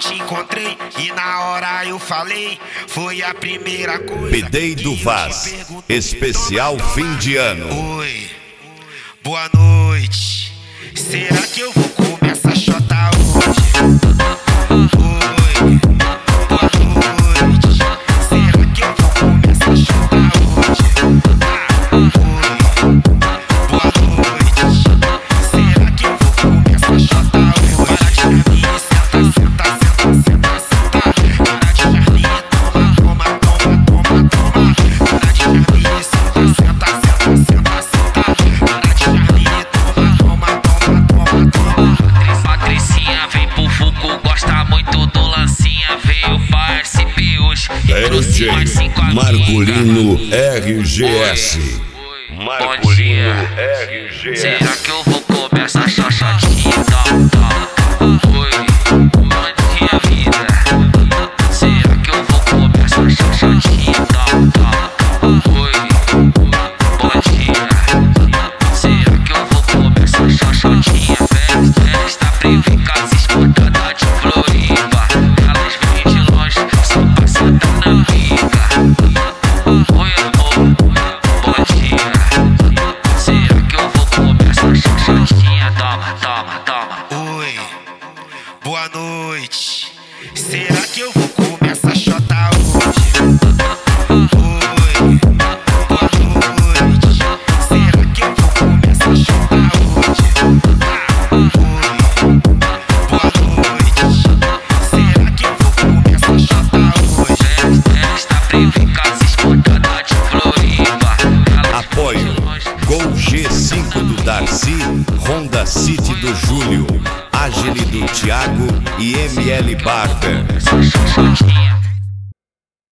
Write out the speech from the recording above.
te encontrei e na hora eu falei, foi a primeira coisa. Bidei do Vaz, especial fim de ano. Oi, boa noite. Será que eu vou comer essa chota hoje? Oi, boa noite. Será que eu vou comer essa chota hoje? Oi, boa noite. Será que eu vou comer essa chota hoje? Para de charminha, senta, senta, senta, senta, senta. Para de charminha, toma, toma, toma, toma, toma. Para de charminha, senta, senta, senta, senta, senta. Para de charminha, toma, toma, toma, toma, toma. Patricinha vem pro Fuco, gosta muito do lancinha. Veio pra SP hoje e trouxe mais 5 amigas. Marcolino RGS. Bom dia. Será que eu vou comer essa xoxotinha? Oi, bom dia, vida. Será que eu vou comer essa xoxotinha? Oi, bom dia. Será que eu vou comer essa xoxotinha? Festa prevê casa exportada de Floripa. Elas vêm de longe, só pra sentar na pica. Oi, amor, bom dia. Será que eu vou comer essa xoxotinha? Toma, toma, toma. Oi, boa noite. Será que eu vou comer essa chota hoje? Oi, boa noite. Será que eu vou comer essa chota hoje? Oi, boa noite. Será que eu vou comer essa chota hoje? Festa prevê casa exportada de Floripa. Apoio Gol G5 do Darcy, Honda City do Júlio, Agile do Thiago e ML Barber. Essa xoxotinha